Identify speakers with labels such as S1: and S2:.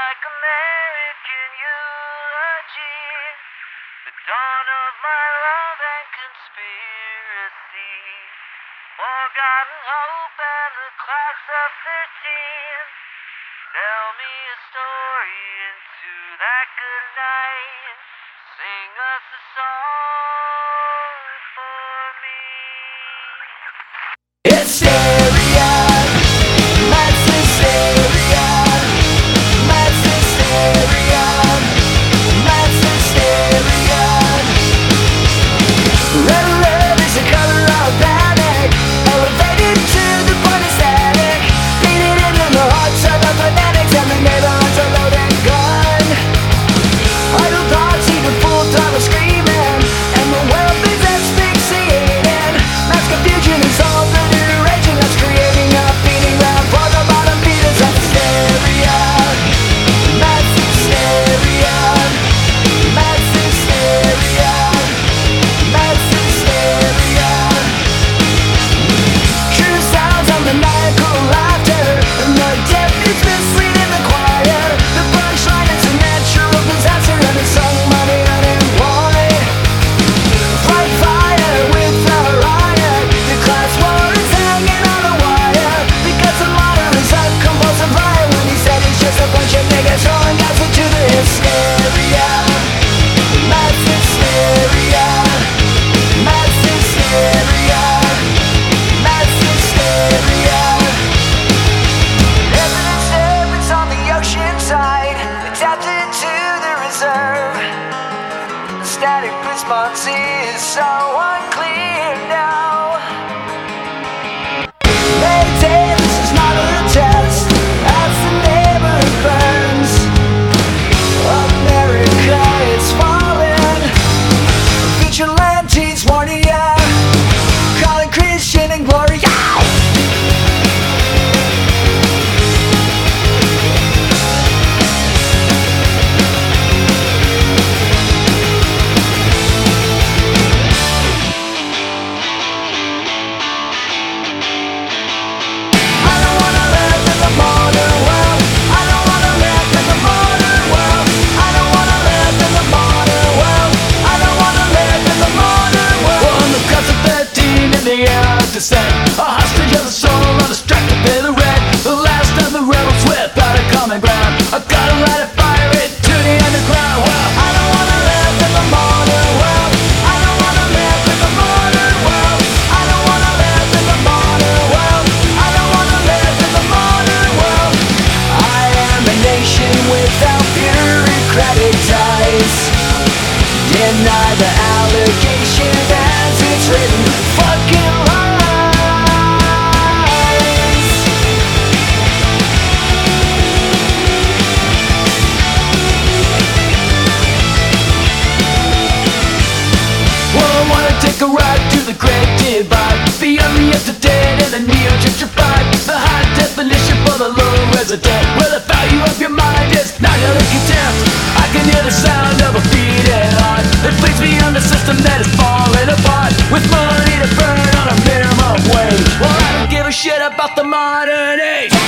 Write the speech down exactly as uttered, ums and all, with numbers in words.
S1: like American eulogy, the dawn of my love and conspiracy, forgotten hope and the class of thirteen. Tell me a story into that good night, sing us a song for me.
S2: Hysteria, mass hysteria, mass hysteria, mass hysteria. Red alert is the color of panic, elevated to the point of static, beating into the hearts of the fanatics, and the neighborhoods are loaded gun. Idle thoughts even full throttle screaming, and the world is asphyxiating. Mass confusion is all the new raging that's creating a beating round for the bottom feeders of hysteria. Mass hysteria, mass hysteria, mass hysteria. True sounds of maniacal laughter, and the deaf is misleading the choir. The punchline is a natural disaster, and it's sung by the unemployed. Fight fire with a riot, the class war is hanging on a wire, because the modern is a compulsive liar when he said he's just a bunch of niggas throwing gas into the hysteria. Mass hysteria, mass hysteria, mass hysteria. Evidence evidence on the ocean side, adapted to the reserve. The static response is so unclear now. Mayday, this is not a test, as the neighborhood burns. America is falling. Vigilantes warning ya, calling Christian and Gloria. I don't wanna live in the modern world. I don't wanna live in the modern world. I don't wanna live in the modern world. I don't wanna live in the modern world. On the cusp of thirteen in the air of descent, a hostage of the soul on a distracted bit of red. The last of the rebels without a common ground. I gotta light a fire into the underground. Well, I don't wanna live in the modern world. I don't wanna live in the modern world. I don't wanna live in the modern world. I don't wanna live in the modern world. I am a nation without bureaucratic ties. Deny the allegation as it's written. Fucking lies. Well, I wanna take a ride to the Great Divide, beyond the up-to-date and the neo-gentrified, the high definition for the low resident, where the value of your mind is not under contempt. I can hear the sound of a beating heart. It bleeds me on the system that is falling apart, with money to burn on a minimum wage. Well, I don't give a shit about the modern age.